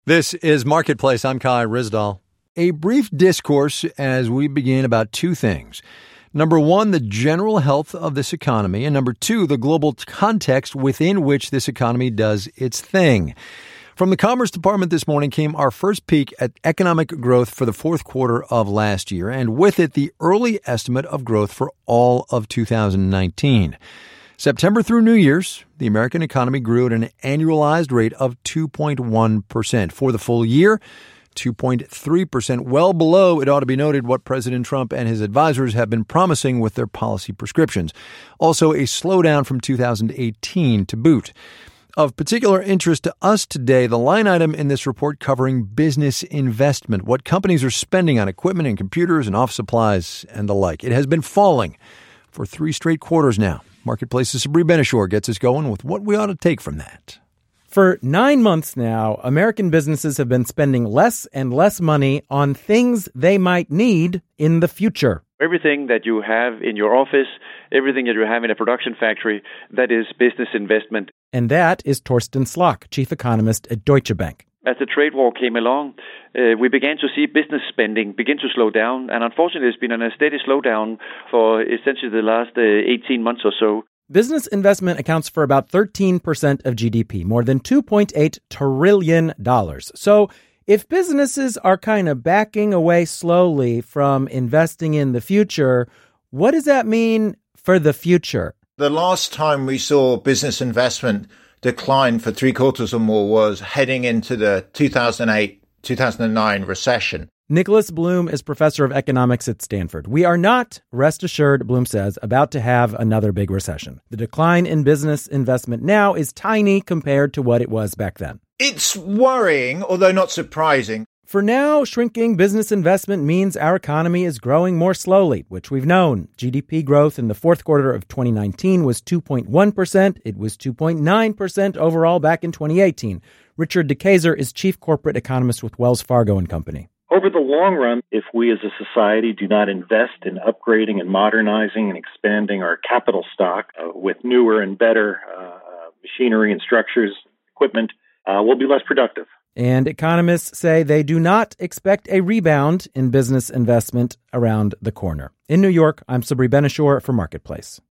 This is Marketplace. I'm Kai Rizdal. A brief discourse as we begin about two things. Number one, the general health of this economy. And number two, the global context within which this economy does its thing. From the Commerce Department this morning came our first peek at economic growth for the fourth quarter of last year, and with it, the early estimate of growth for all of 2019. September through New Year's, the American economy grew at an annualized rate of 2.1%. For the full year, 2.3%, well below, it ought to be noted, what President Trump and his advisors have been promising with their policy prescriptions. Also, a slowdown from 2018 to boot. Of particular interest to us today, the line item in this report covering business investment, what companies are spending on equipment and computers and office supplies and the like. It has been falling for 3 straight quarters now. Marketplace's Sabri Ben-Achour gets us going with what we ought to take from that. For 9 months now, American businesses have been spending less and less money on things they might need in the future. Everything that you have in your office, everything that you have in a production factory, that is business investment. And that is Torsten Slok, chief economist at Deutsche Bank. As the trade war came along, we began to see business spending begin to slow down. And unfortunately, there's been a steady slowdown for essentially the last 18 months or so. Business investment accounts for about 13% of GDP, more than $2.8 trillion. So if businesses are kind of backing away slowly from investing in the future, what does that mean for the future? The last time we saw business investment decline for 3 quarters or more was heading into the 2008-2009 recession. Nicholas Bloom is professor of economics at Stanford. We are not, rest assured, Bloom says, about to have another big recession. The decline in business investment now is tiny compared to what it was back then. It's worrying, although not surprising. For now, shrinking business investment means our economy is growing more slowly, which we've known. GDP growth in the fourth quarter of 2019 was 2.1%. It was 2.9% overall back in 2018. Richard DeKayser is chief corporate economist with Wells Fargo and Company. Over the long run, if we as a society do not invest in upgrading and modernizing and expanding our capital stock with newer and better machinery and structures, equipment, we'll be less productive. And economists say they do not expect a rebound in business investment around the corner. In New York, I'm Sabri Ben-Achour for Marketplace.